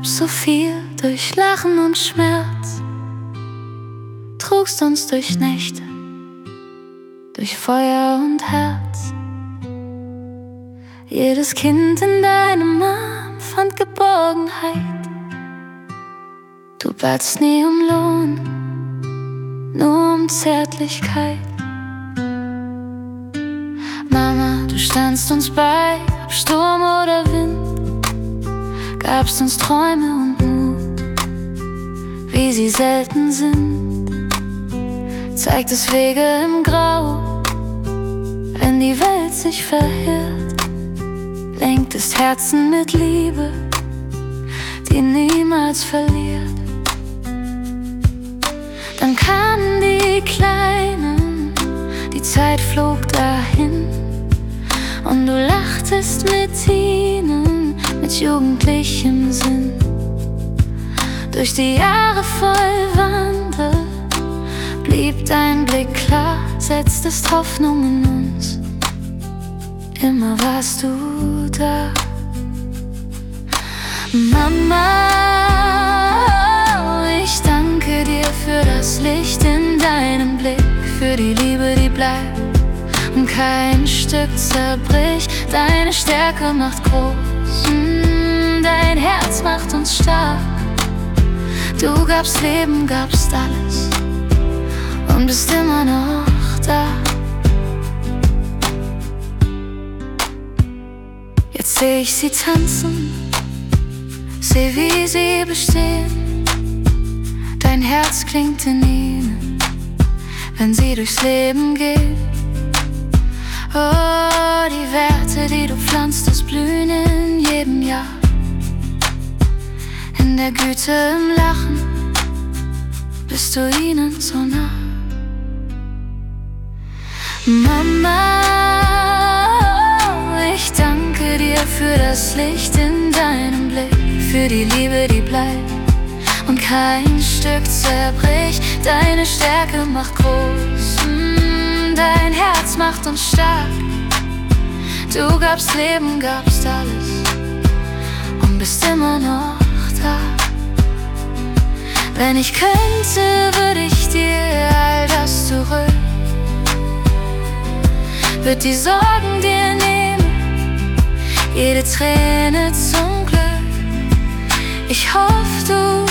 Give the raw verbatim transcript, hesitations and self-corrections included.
gab's so viel durch Lachen und Schmerz, trugst uns durch Nächte, durch Feuer und Herz. Jedes Kind in deinem Arm fand Geborgenheit. Du batst nie um Lohn, nur um Zärtlichkeit. Mama, du standst uns bei, ob Sturm oder Wind, gabst uns Träume und Mut, wie sie selten sind. Zeigtest Wege im Grau, wenn die Welt sich verheert. Lenktest Herzen mit Liebe, die niemals verliert. Dann kamen die Kleinen, die Zeit flog dahin, und du lachtest mit ihnen, mit jugendlichem Sinn. Durch die Jahre voll Wandel blieb dein Blick klar, setztest Hoffnung in uns, immer warst du da. Mama, ich danke dir für das Licht in deinem Blick, für die Liebe, die bleibt und kein Stück zerbricht. Deine Stärke macht groß, mm, dein Herz macht uns stark. Du gabst Leben, gabst alles und bist immer noch da. Jetzt seh ich sie tanzen, seh wie sie bestehen. Dein Herz klingt in ihnen, wenn sie durchs Leben gehen. Oh, die Werte, die du pflanzt, das Blühen in jedem Jahr. In der Güte, im Lachen bist du ihnen so nah. Mama, ich danke dir für das Licht in deinem Blick, für die Liebe, die bleibt und kein Stück zerbricht. Deine Stärke macht groß, mm, dein Herz macht uns stark. Du gabst Leben, gabst alles und bist immer noch da. Wenn ich könnte, würde ich dir all das zurück, würd die Sorgen dir nehmen, jede Träne zum Glück. Ich hoffe, du